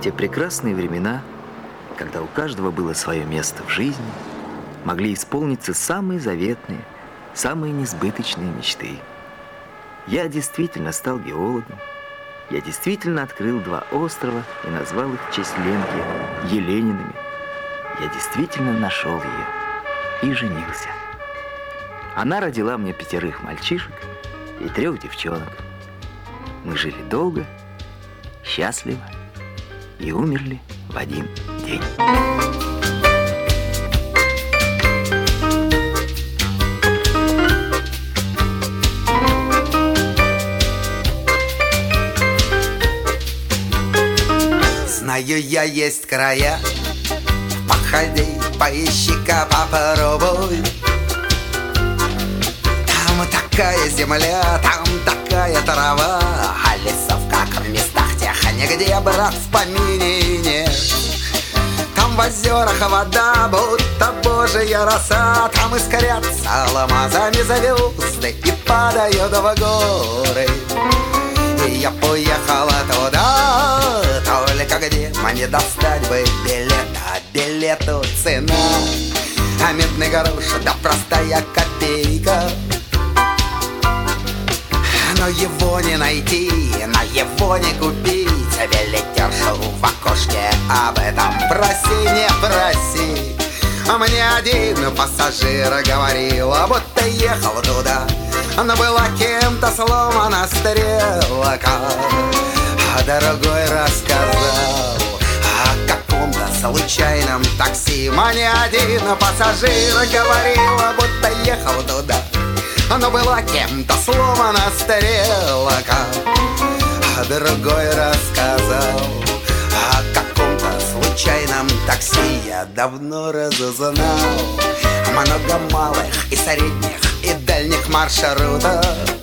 те прекрасные времена, когда у каждого было свое место в жизни, могли исполниться самые заветные, самые несбыточные мечты. Я действительно стал геологом. Я действительно открыл 2 острова и назвал их в честь Ленки Еленинами. Я действительно нашел ее и женился. Она родила мне 5 мальчишек и 3 девчонок. Мы жили долго, счастливо и умерли в один день. Знаю я, есть края, походи, поищи-ка, попробуй. Там такая земля, там такая трава, а лесов, как в местах тех, нигде, брат, в помине нет. Там в озерах вода, будто божья роса, там искрятся алмазами звезды и падают в горы. И я поехала туда, только где мне достать бы билет, а билету цена, а медный грош, да простая копейка. Но его не найти, на его не купить, билетершу в окошке об этом проси, не проси. А мне один пассажир говорил, будто ехал туда, но была кем-то сломана стрелка. А другой рассказал о каком-то случайном такси. Мне один пассажир говорил, будто ехал туда, но была кем-то сломана стрелка. А другой рассказал о каком-то случайном такси. Я давно разузнал много малых и средних и дальних маршрутов,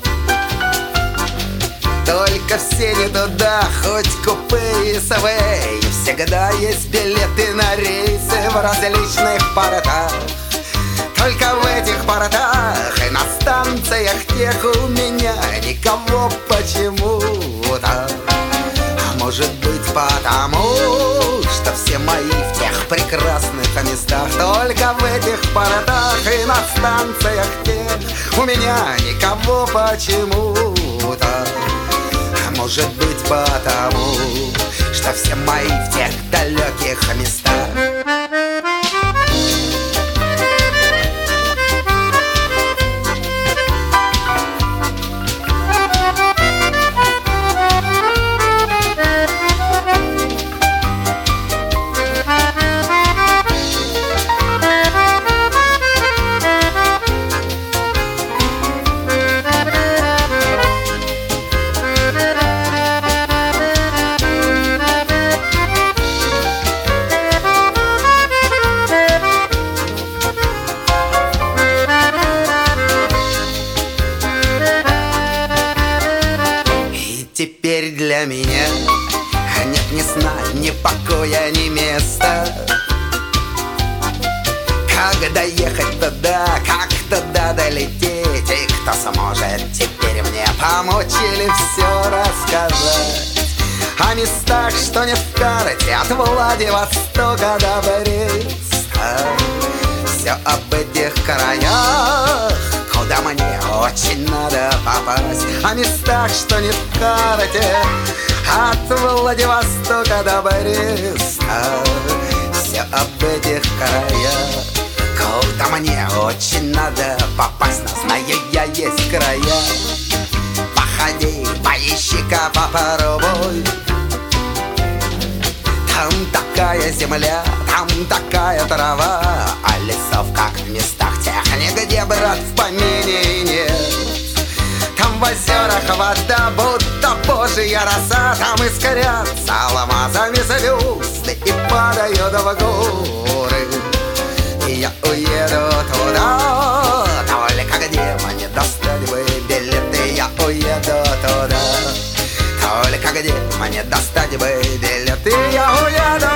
только все не туда, хоть купе и СВ. И всегда есть билеты на рейсы в различных портах. Только в этих портах и на станциях тех у меня никого почему-то. А может быть потому, что все мои в тех прекрасных местах. Только в этих портах и на станциях тех у меня никого почему-то. А может быть потому, что все мои в тех далеких местах. Теперь для меня нет ни сна, ни покоя, ни места. Как доехать туда, как туда долететь, и кто сможет теперь мне помочь или все рассказать о местах, что нет в карте, от Владивостока до Бреста. Все об этих краях, куда мне очень надо попасть, о местах, что не в карте, от Владивостока до Бреста. Все об этих краях, куда мне очень надо попасть, но знаю я, есть края. Походи, поищи-ка, попробуй. Там такая земля, там такая трава, а лесов, как в местах тех, нигде, брат, в помине нет. Там в озерах вода, будто божья роса, там искрятся алмазами звезды и падают в горы. И я уеду туда, только где мне достать бы билеты. Я уеду туда, только где мне достать бы билеты. Я уеду